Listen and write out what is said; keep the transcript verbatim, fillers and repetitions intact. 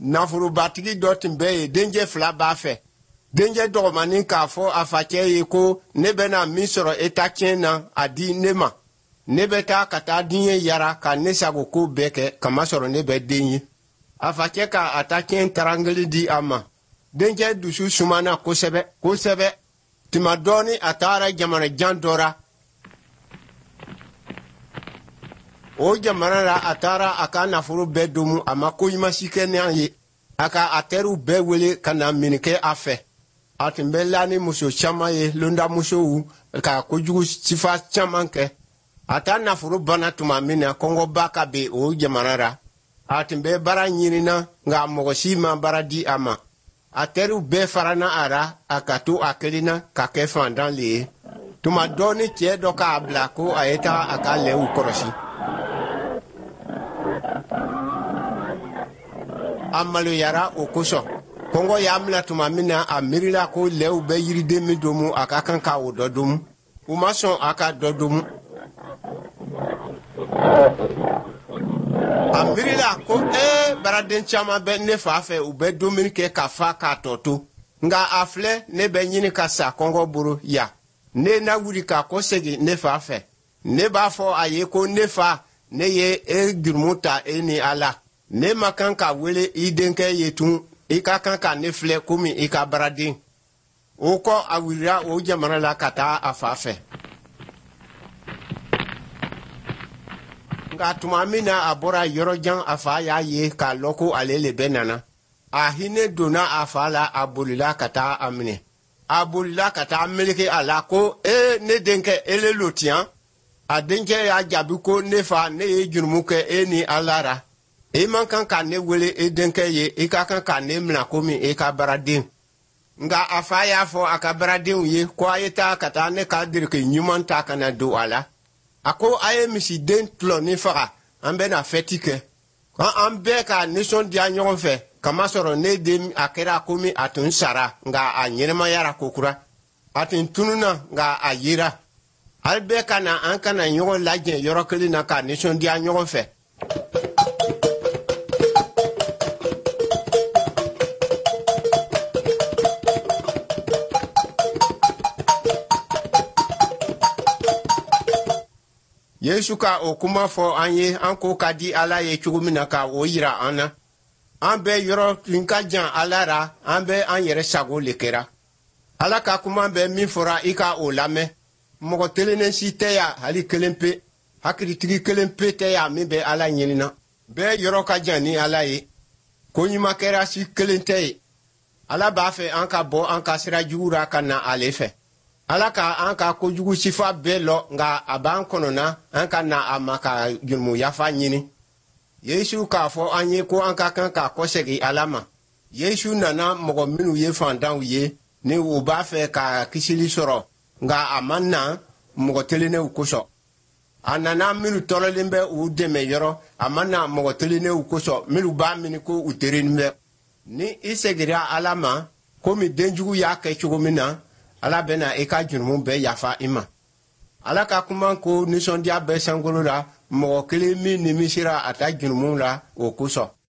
nafurubatigi dɔ tun bɛ yen dencɛ fila b'a fɛ. dencɛ dɔgɔmanin k'a fɔ a facɛ ye ko ne bɛna min sɔrɔ eta tiɲɛ na a di ne ma. ne bɛ taa ka taa diɲɛ yara ka ne sago ko bɛɛ kɛ kamasɔrɔ ne bɛ den ye. a facɛ ka a ta tiɲɛ tarangeli di a ma. dencɛ dusu sumana kosɛbɛ kosɛbɛ. tuma dɔɔni a taara jamana jan dɔ ra. o jamana la a taara a ka nafolo bɛɛ domu a ma ko ɲuman si kɛ n'a ye. a ka a teriw bɛɛ wele ka na minikɛ a fɛ. a tun bɛ la ni muso caman ye londamusow ka kojugu sifa caman kɛ. a ta nafolo banna tuma min na kɔngɔba ka bɛn o jamana ra. a tun bɛ baara ɲinina nka mɔgɔ si ma baara di a ma. a teriw bɛɛ farana a ra a ka to a kelen na ka kɛ fantan le ye. tuma dɔɔni cɛ dɔ k'a bila ko a ye taa a ka lɛw kɔlɔsi. a maloyara o kosɔn. kɔngɔ y'a minɛ tuma min na a miirila ko lɛw bɛ yiriden min domu a ka kan ka o dɔ domu. u ma sɔn a ka dɔ domu. a miirila ko ee baraden caman bɛ ne fa fɛ u bɛ dumuni kɛ ka fa k'a tɔ to. nka a filɛ ne bɛ ɲini ka sa kɔngɔ bolo yan. ne na wuli ka kɔ segin ne fa fɛ. ne b'a fɔ a ye ko ne fa ne ye e jurumu ta e ni ala. ne ma kan ka wele i denkɛ ye tun i ka kan ka ne filɛ komi i ka baraden. o kɔ a wulila o jamana la ka taa a fa fɛ. nka tuma min na a bɔra yɔrɔjan a fa y'a ye k'a lɔn ko ale le bɛ nana. a hinɛ donna a fa la a bolila ka taa a minɛ. a bolila ka taa meleke a la ko ee ne denkɛ e le lo tiɲɛ. a denkɛ y'a jaabi ko ne fa ne ye jurumu kɛ e ni ala ra. e man kan ka ne wele e denkɛ ye i ka kan ka ne minɛ komi e ka baraden. nka a fa y'a fɔ a ka baradenw ye ko a ye taa ka taa ne ka dirike ɲuman ta ka na don a la. a ko a ye misiden tulɔni faga an bɛna fɛti kɛ. an bɛɛ ka nisɔndiya ɲɔgɔn fɛ kamasɔrɔ ne den a kɛra komi a tun sara nka a ɲɛnɛmayara kokura. a tun tununa nka a yera. hali bɛɛ ka na an kana ɲɔgɔn lajɛ yɔrɔ kelen na ka nisɔndiya ɲɔgɔn fɛ. yesu ka o kuma fɔ an ye an ko ka di ala ye cogo min na ka o yira an na. an bɛ yɔrɔ tun ka jan ala ra an bɛ an yɛrɛ sago le kɛra. ala ka kuma bɛ min fɔra i ka o lamɛn. mɔgɔ telenen si tɛ yan hali kelen pe. hakilitigi kelen pe tɛ yan min bɛ ala ɲinina. bɛɛ yɔrɔ ka jan ni ala ye. ko ɲuman kɛra si kelen tɛ ye. ala b'a fɛ an ka bɔ an ka sira jugu ra ka na ale fɛ. ala ka an ka kojugu sifa bɛɛ lɔ nka a b'an kɔnɔna an ka na a ma ka jurumu yafa ɲini. yesu k'a fɔ an ye ko an ka kan ka kɔsegi ala ma. yesu nana mɔgɔ minnu ye fantanw ye ni u b'a fɛ ka kisili sɔrɔ nka a ma na mɔgɔ telennenw kosɔn. a nana minnu tɔɔrɔlen bɛ u dɛmɛ yɔrɔ a ma na mɔgɔ telennenw kosɔn minnu b'a mini ko u terinin bɛ. ni i segira ala ma komi denjugu y'a kɛ cogo min na ala bɛna i ka jurumu bɛɛ yafa i ma. ala ka kuma ko nisɔndiya bɛ sankolo la mɔgɔ kelen min nimisira a ta jurumu la o kosɔn.